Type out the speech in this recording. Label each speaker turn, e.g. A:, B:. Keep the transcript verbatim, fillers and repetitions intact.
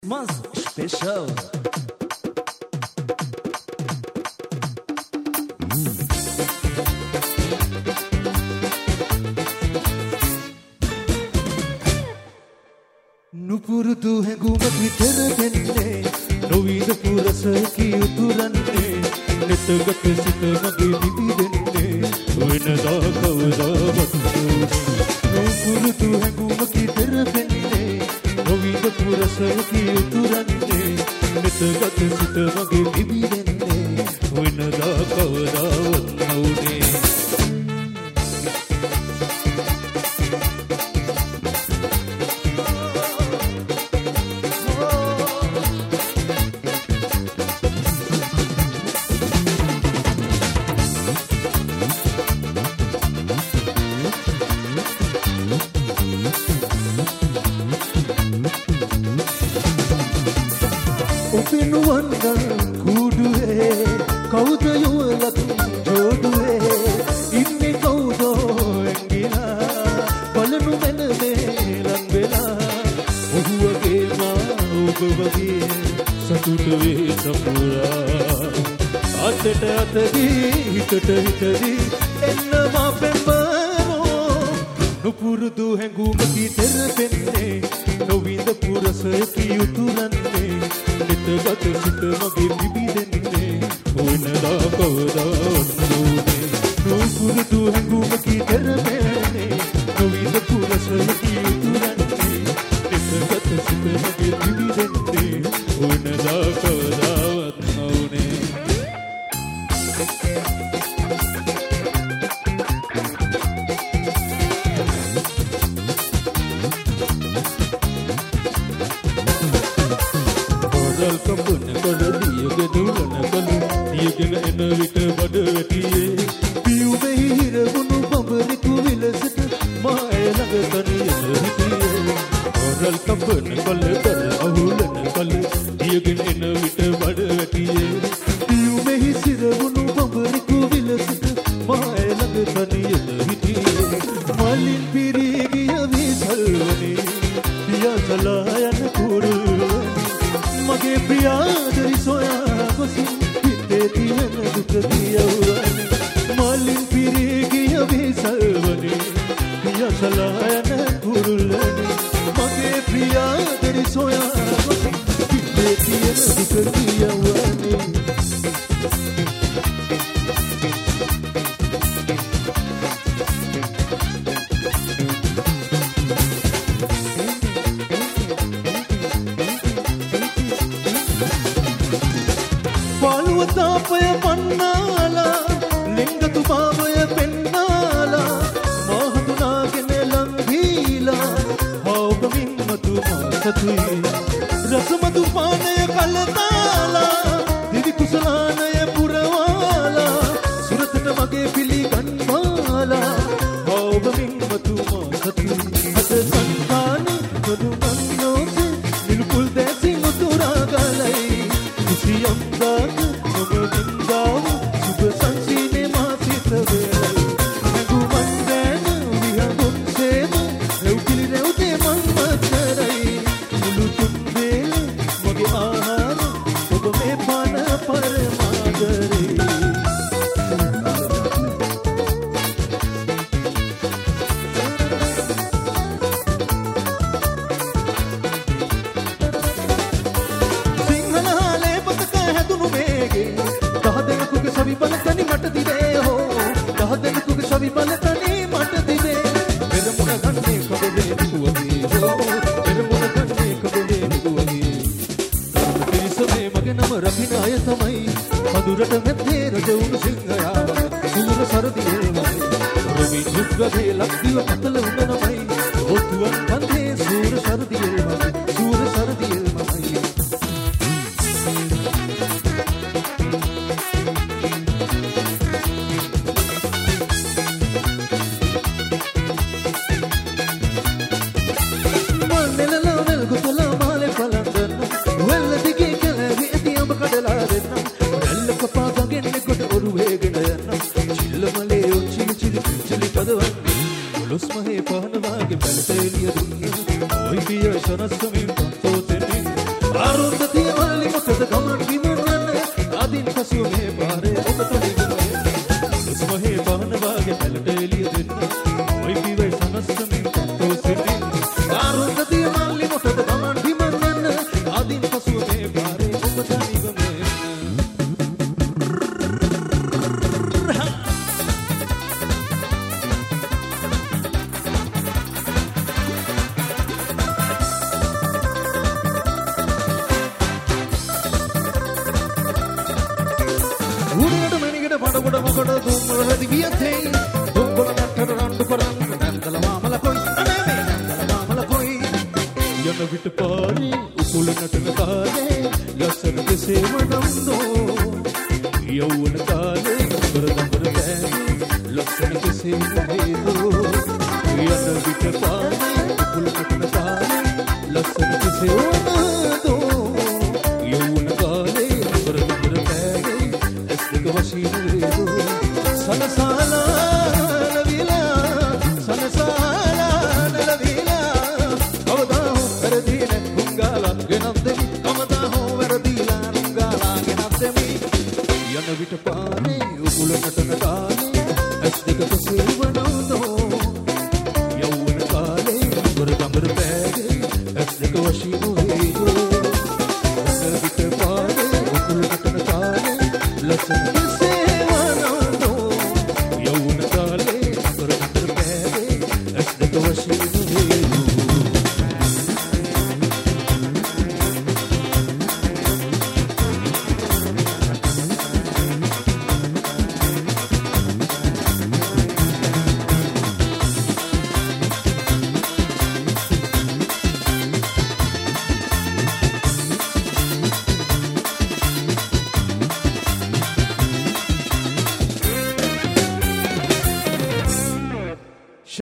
A: Christmas special.
B: නුපුරුදු හැඟුමකි තෙරපෙන්නේ නොවිද පුරස කියුතුරන්නේ නෙතගත සිත මගේ නිදිදෙන්නේ වෙනදා කවදාවත් නුපුරුදු හැඟුමකි තෙරපෙන්නේ නොවිද පුරස කියුතුරන්නේ නෙතගත සිත මගේ නිදිදෙන්නේ වෙනදා කවදාවත් නොනේ නුපුරුදු හැඟුමකි තෙරපෙන්නේ නොවිඳ පුරසයකි උතුරන්නේ නෙතගත සිත මගේ පිබිදෙන්නේ වෙනදා කවදාවත් නොනේ නුපුරුදු හැඟුමකි තෙරපෙන්නේ නොවිඳ පුරසයකි උතුරන්නේ නෙතගත සිත මගේ පිබිදෙන්නේ වෙනදා කවදාවත් නොනේ කොට දුම්වලදි වියතේ දුම්බල නැටර රණ්ඩු කරන්න නැන්දල මාමල කොයි අනේ මේ නැන්දල මාමල කොයි යන විට පාරේ උකුල නටන කාලේ ලස්සන කෙසේම නම්දෝ යවුන කාලේ කරදඹර බෑනේ ලස්සන කෙසේම වේදෝ යන විට පාරේ උකුල නටන කාලේ ලස්සන කෙසේම නම්දෝ යවුන කාලේ කරදඹර බෑනේ ඇස් දෙක වශයෙන් වේදෝ සනසාලා නවිලා සනසාලා නලවිලා කවදා හෝ වැරදීලා හුංගාලා ගෙනත් දෙමි කවදා හෝ වැරදීලා හුංගාලා ගෙනත් දෙමි යන විට පානේ උකුල නටන කාලේ ඇස් දෙක කොසේවනෝතෝ යවුන කාලේ දොර දඹර බෑගේ ඇස් දෙක වශයෙන් වේදෝ යන විට පානේ උකුල නටන කාලේ ලස්සන